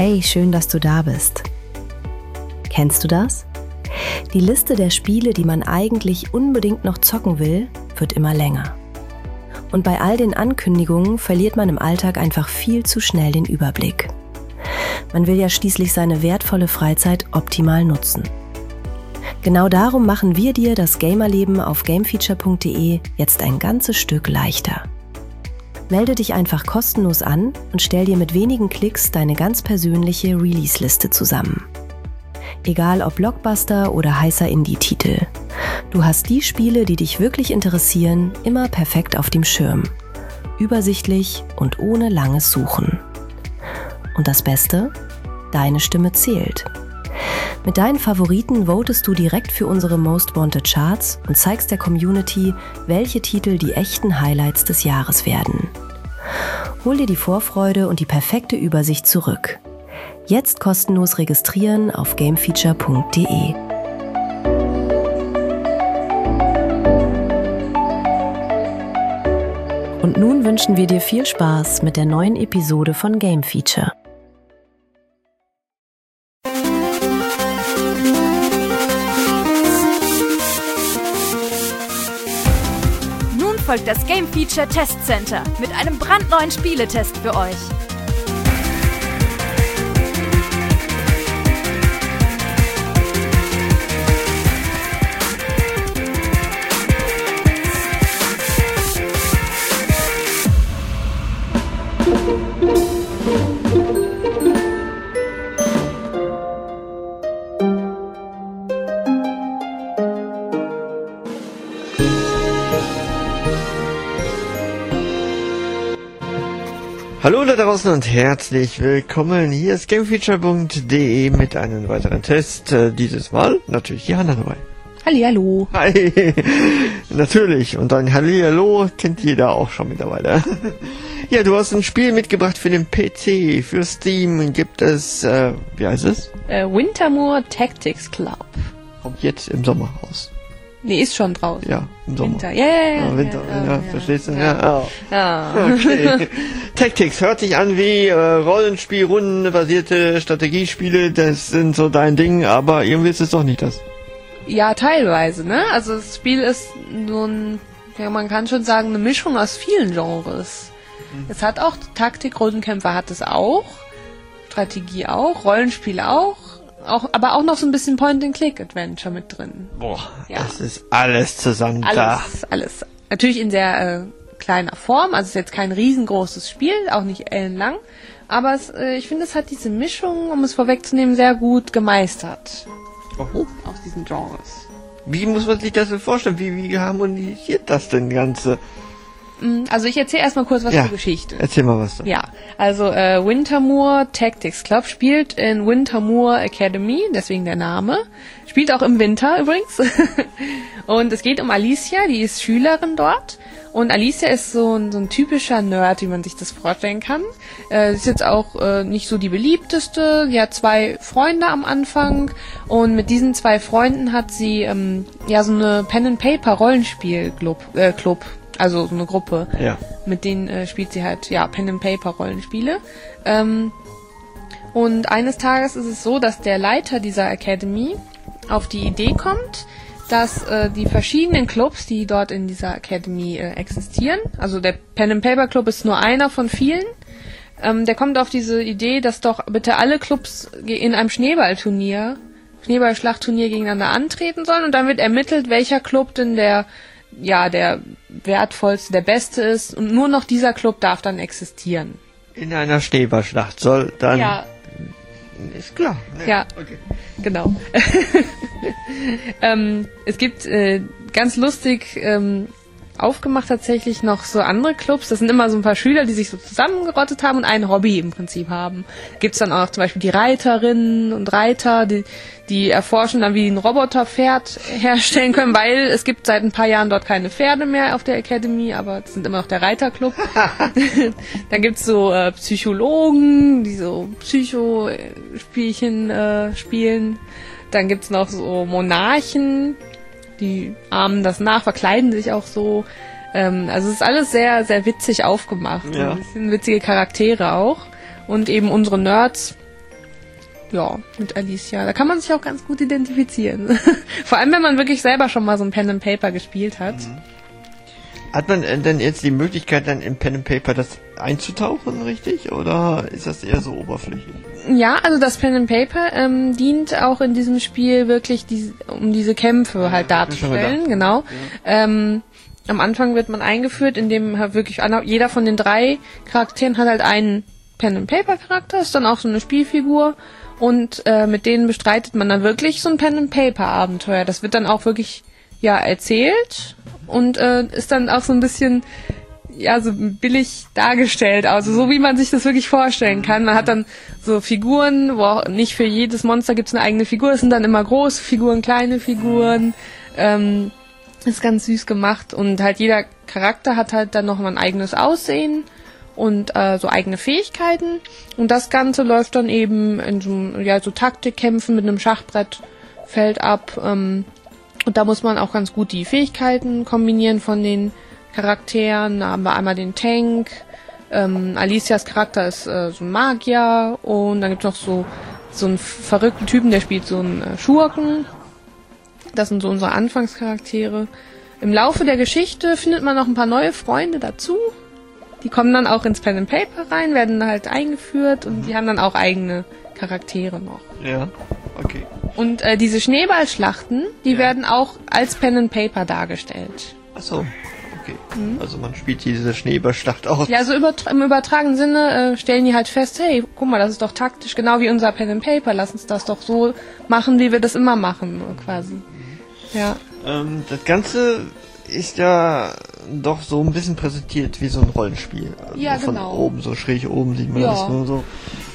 Hey, schön, dass du da bist. Kennst du das? Die Liste der Spiele, die man eigentlich unbedingt noch zocken will, wird immer länger. Und bei all den Ankündigungen verliert man im Alltag einfach viel zu schnell den Überblick. Man will ja schließlich seine wertvolle Freizeit optimal nutzen. Genau darum machen wir dir das Gamerleben auf gamefeature.de jetzt ein ganzes Stück leichter. Melde dich einfach kostenlos an und stell dir mit wenigen Klicks deine ganz persönliche Release-Liste zusammen. Egal ob Blockbuster oder heißer Indie-Titel. Du hast die Spiele, die dich wirklich interessieren, immer perfekt auf dem Schirm. Übersichtlich und ohne langes Suchen. Und das Beste? Deine Stimme zählt. Mit deinen Favoriten votest du direkt für unsere Most Wanted Charts und zeigst der Community, welche Titel die echten Highlights des Jahres werden. Hol dir die Vorfreude und die perfekte Übersicht zurück. Jetzt kostenlos registrieren auf gamefeature.de. Und nun wünschen wir dir viel Spaß mit der neuen Episode von Game Feature. Folgt das Game Feature Test Center mit einem brandneuen Spieletest für euch. Hallo da draußen und herzlich willkommen. Hier ist gamefeature.de mit einem weiteren Test. Dieses Mal natürlich Jana dabei. Hallihallo. Hi. Natürlich. Und ein Hallihallo kennt jeder auch schon mittlerweile. Ja, du hast ein Spiel mitgebracht für den PC. Für Steam gibt es, wie heißt es? Wintermoor Tactics Club. Kommt jetzt im Sommer raus. Nee, ist schon draußen. Ja, im Sommer. Winter, ja. Winter, ja, verstehst du? Ja. Ja. Okay. Tactics hört sich an wie Rollenspiel, rundenbasierte Strategiespiele, das sind so dein Ding, aber irgendwie ist es doch nicht das. Ja, teilweise, ne? Also das Spiel ist so man kann schon sagen, eine Mischung aus vielen Genres. Es hat auch Taktik, Rundenkämpfer hat es auch, Strategie auch, Rollenspiel auch, aber auch noch so ein bisschen Point-and-Click-Adventure mit drin. Boah, ja. Das ist alles zusammen da. Alles. Natürlich in sehr kleiner Form, also es ist jetzt kein riesengroßes Spiel, auch nicht ellenlang, aber ich finde, es hat diese Mischung, um es vorwegzunehmen, sehr gut gemeistert. Oh. Aus diesen Genres. Wie muss man sich das denn vorstellen? Wie harmonisiert das denn Ganze? Also ich erzähle erstmal kurz was zur Geschichte. Erzähl mal was. Ja, also Wintermoor Tactics Club spielt in Wintermoor Academy, deswegen der Name. Spielt auch im Winter übrigens. Und es geht um Alicia, die ist Schülerin dort. Und Alicia ist so ein typischer Nerd, wie man sich das vorstellen kann. Ist jetzt auch nicht so die beliebteste. Sie hat 2 Freunde am Anfang. Und mit diesen 2 Freunden hat sie so eine Pen-and-Paper-Rollenspiel-Club. Also so eine Gruppe. Ja. Mit denen spielt sie halt Pen-and-Paper-Rollenspiele. Und eines Tages ist es so, dass der Leiter dieser Academy auf die Idee kommt, dass die verschiedenen Clubs, die dort in dieser Academy existieren, also der Pen-and-Paper-Club ist nur einer von vielen, der kommt auf diese Idee, dass doch bitte alle Clubs in einem Schneeballschlachtturnier gegeneinander antreten sollen und dann wird ermittelt, welcher Club denn der wertvollste, der beste ist und nur noch dieser Club darf dann existieren. In einer Schneeballschlacht soll dann... Ja. Ist klar. Ja, okay. Genau. Es gibt ganz lustig aufgemacht tatsächlich noch so andere Clubs. Das sind immer so ein paar Schüler, die sich so zusammengerottet haben und ein Hobby im Prinzip haben. Gibt's dann auch zum Beispiel die Reiterinnen und Reiter, die erforschen dann, wie die ein Roboterpferd herstellen können, weil es gibt seit ein paar Jahren dort keine Pferde mehr auf der Academy, aber es sind immer noch der Reiterclub. Dann gibt's so Psychologen, die so Psychospielchen spielen. Dann gibt's noch so Monarchen, die ahmen das nach, verkleiden sich auch so. Also es ist alles sehr, sehr witzig aufgemacht. Ja. Ein bisschen witzige Charaktere auch. Und eben unsere Nerds Ja, mit Alicia. Da kann man sich auch ganz gut identifizieren. Vor allem, wenn man wirklich selber schon mal so ein Pen and Paper gespielt hat. Hat man denn jetzt die Möglichkeit, dann im Pen and Paper das einzutauchen, richtig? Oder ist das eher so oberflächlich? Ja, also das Pen and Paper dient auch in diesem Spiel wirklich, um diese Kämpfe halt darzustellen. Genau. Ja. Am Anfang wird man eingeführt, indem halt wirklich jeder von den 3 Charakteren hat halt einen Pen and Paper Charakter, ist dann auch so eine Spielfigur. Und mit denen bestreitet man dann wirklich so ein Pen-and-Paper-Abenteuer. Das wird dann auch wirklich erzählt und ist dann auch so ein bisschen so billig dargestellt. Also so wie man sich das wirklich vorstellen kann. Man hat dann so Figuren, wo auch nicht für jedes Monster gibt es eine eigene Figur. Es sind dann immer große Figuren, kleine Figuren. Ist ganz süß gemacht. Und halt jeder Charakter hat halt dann noch mal ein eigenes Aussehen. Und so eigene Fähigkeiten. Und das Ganze läuft dann eben in so Taktikkämpfen mit einem Schachbrettfeld ab. Und da muss man auch ganz gut die Fähigkeiten kombinieren von den Charakteren. Da haben wir einmal den Tank. Alicias Charakter ist so ein Magier. Und dann gibt es noch so einen verrückten Typen, der spielt so einen Schurken. Das sind so unsere Anfangscharaktere. Im Laufe der Geschichte findet man noch ein paar neue Freunde dazu. Die kommen dann auch ins Pen and Paper rein, werden halt eingeführt und die haben dann auch eigene Charaktere noch. Ja, okay. Und diese Schneeballschlachten, die werden auch als Pen and Paper dargestellt. Ach so, okay. Also man spielt diese Schneeballschlacht aus. Ja, so im übertragenen Sinne stellen die halt fest, hey, guck mal, das ist doch taktisch, genau wie unser Pen and Paper, lass uns das doch so machen, wie wir das immer machen, quasi. Ja. Das Ganze ist ja doch so ein bisschen präsentiert wie so ein Rollenspiel. Ja, von genau. Oben, so schräg oben sieht man das nur so.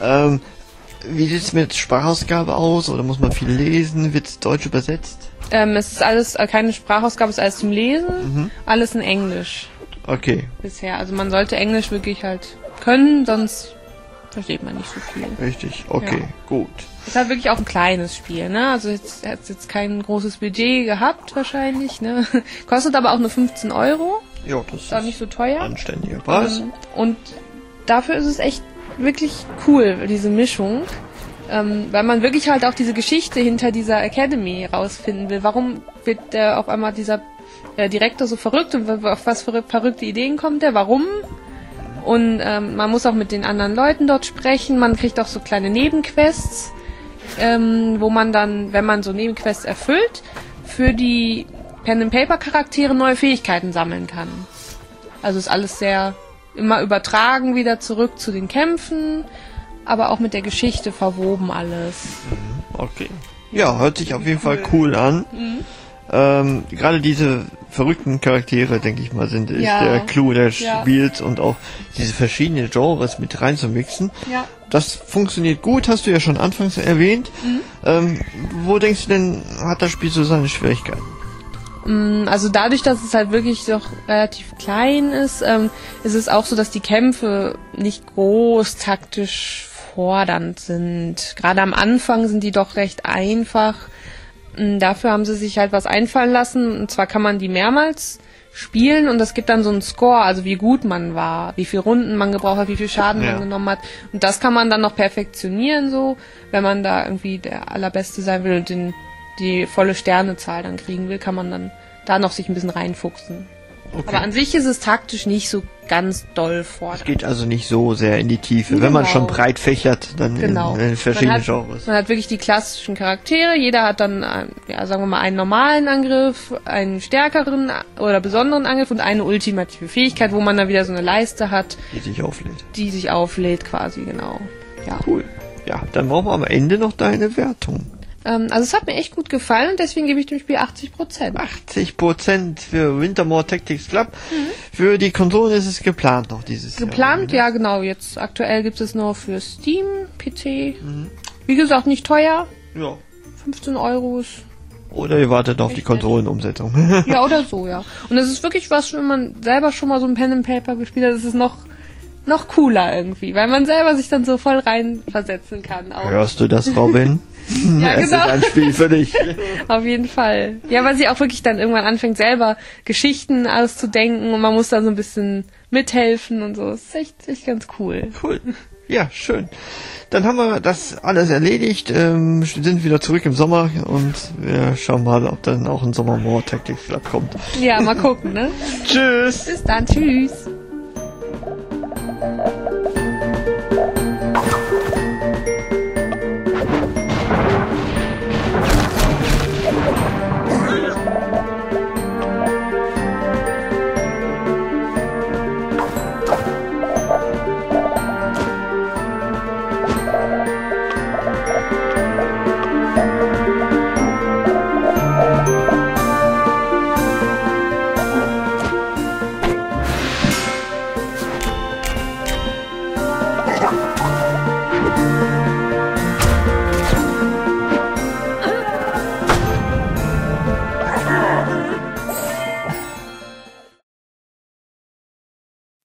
Wie sieht es mit Sprachausgabe aus? Oder muss man viel lesen? Wird es deutsch übersetzt? Es ist alles, keine Sprachausgabe, es ist alles zum Lesen, alles in Englisch. Okay. Bisher. Also man sollte Englisch wirklich halt können, sonst versteht man nicht so viel. Richtig, okay, gut. Ist halt wirklich auch ein kleines Spiel, ne? Also hat jetzt kein großes Budget gehabt wahrscheinlich, ne? Kostet aber auch nur 15 €. Ja, das ist auch nicht so teuer. Anständiger Preis. Und dafür ist es echt wirklich cool, diese Mischung. Weil man wirklich halt auch diese Geschichte hinter dieser Academy rausfinden will. Warum wird auf einmal dieser Direktor so verrückt und auf was für verrückte Ideen kommt der? Warum? Und man muss auch mit den anderen Leuten dort sprechen. Man kriegt auch so kleine Nebenquests, wo man dann, wenn man so Nebenquests erfüllt, für die Pen-and-Paper-Charaktere neue Fähigkeiten sammeln kann. Also ist alles sehr immer übertragen wieder zurück zu den Kämpfen, aber auch mit der Geschichte verwoben alles. Okay. Ja, hört sich auf jeden Fall cool an. Gerade diese verrückten Charaktere, denke ich mal, ist der Clou des Spiels und auch diese verschiedenen Genres mit reinzumixen. Ja. Das funktioniert gut, hast du ja schon anfangs erwähnt. Wo denkst du denn, hat das Spiel so seine Schwierigkeiten? Also dadurch, dass es halt wirklich doch relativ klein ist, ist es auch so, dass die Kämpfe nicht groß taktisch fordernd sind. Gerade am Anfang sind die doch recht einfach. Dafür haben sie sich halt was einfallen lassen. Und zwar kann man die mehrmals spielen und das gibt dann so einen Score, also wie gut man war, wie viele Runden man gebraucht hat, wie viel Schaden man genommen hat. Und das kann man dann noch perfektionieren, so, wenn man da irgendwie der Allerbeste sein will und die volle Sternezahl dann kriegen will, kann man dann da noch sich ein bisschen reinfuchsen. Okay. Aber an sich ist es taktisch nicht so ganz doll fordernd. Es geht also nicht so sehr in die Tiefe. Genau. Wenn man schon breit fächert, dann in verschiedene Genres. Man hat wirklich die klassischen Charaktere. Jeder hat dann, sagen wir mal, einen normalen Angriff, einen stärkeren oder besonderen Angriff und eine ultimative Fähigkeit, wo man dann wieder so eine Leiste hat. Die sich auflädt quasi, genau. Ja. Cool. Ja, dann brauchen wir am Ende noch deine Wertung. Also es hat mir echt gut gefallen und deswegen gebe ich dem Spiel 80%. 80% für Wintermore Tactics Club. Für die Konsolen ist es geplant noch dieses Jahr. Geplant, ja genau. Jetzt aktuell gibt es nur für Steam, PC. Wie gesagt, nicht teuer. Ja. 15 € ist... Oder ihr wartet auf die Konsolenumsetzung. Ja, oder so, ja. Und es ist wirklich was, wenn man selber schon mal so ein Pen and Paper gespielt hat, ist es noch cooler irgendwie, weil man selber sich dann so voll reinversetzen kann. Auch. Hörst du das, Robin? Ja, es ist ein Spiel für dich. Auf jeden Fall. Ja, weil sie auch wirklich dann irgendwann anfängt, selber Geschichten auszudenken und man muss dann so ein bisschen mithelfen und so. Das ist echt ganz cool. Cool. Ja, schön. Dann haben wir das alles erledigt, sind wieder zurück im Sommer und wir schauen mal, ob dann auch ein Sommer More Tactics Club kommt. Ja, mal gucken, ne? Tschüss. Bis dann, tschüss. Ja.